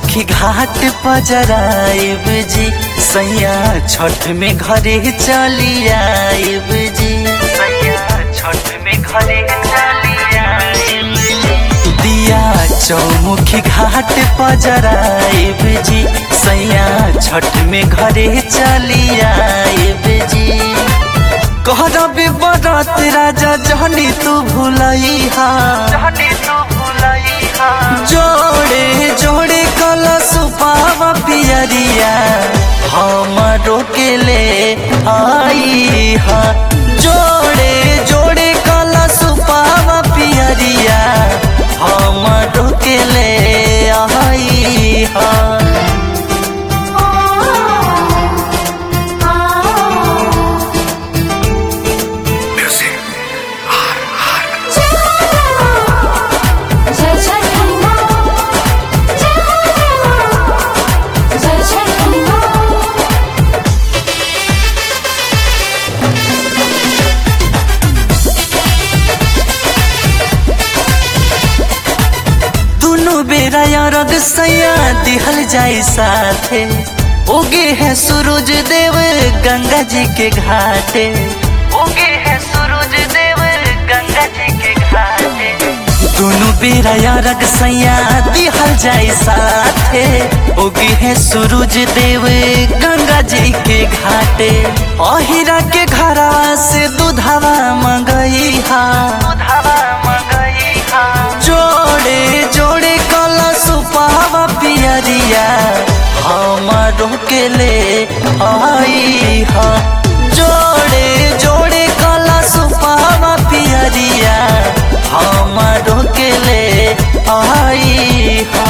चौमुखी घाट पजराइब जी सैया छठ में घरे चली आइब जी सैया छठ में घरे चली आइब जी दिया चौमुखी घाट पजराइब जी सैया छठ में घरे चली आइब जी कहरब बरत राजा जहनी तू भूलैहा जोड़े जोड़े कलश पावा पियरिया हमरो के ले आई हा जोड़े जोड़े कलश पावा पियरिया हमरो के ले आई हा बेरा यारग सैया दिहल जाई साथे उगे है सूरज देव गंगा जी के घाटे उगे है सूरज देव गंगा जी के घाटे दोनों बेरा यारग सैया दिहल जाई साथे उगे है सूरज देव गंगा जी के घाटे अहिरा के घरा से दूधवा मंगई हा जोड़े जोड़े पावा पियरिया हमरो के ले आई हा जोड़े जोड़े कलश पावा पियरिया हमरो के ले आई हा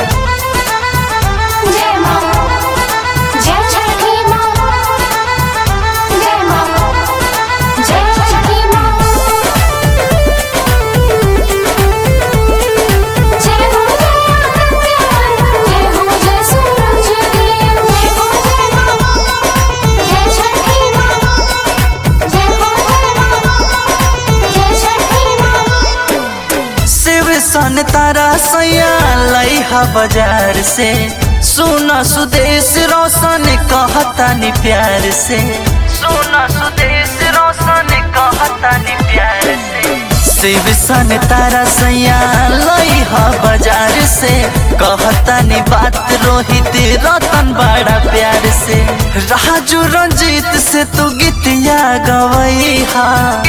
सन तारा सैया लइहा बाजार से सुना सुदेश रोशन कहतानी प्यार से सुना सुदेश रोशन कहतानी प्यार से शिव सन तारा सैया लइहा बाजार से कहतानी बात रोहित रतन बड़ा प्यार से राजू रंजीत से तू गीतिया गवैहा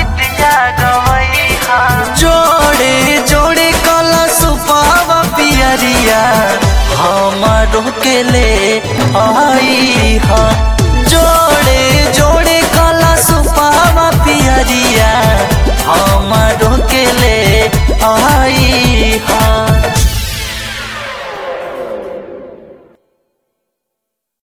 जोड़े जोड़े कलश पावा पियरिया हमरो के ले आई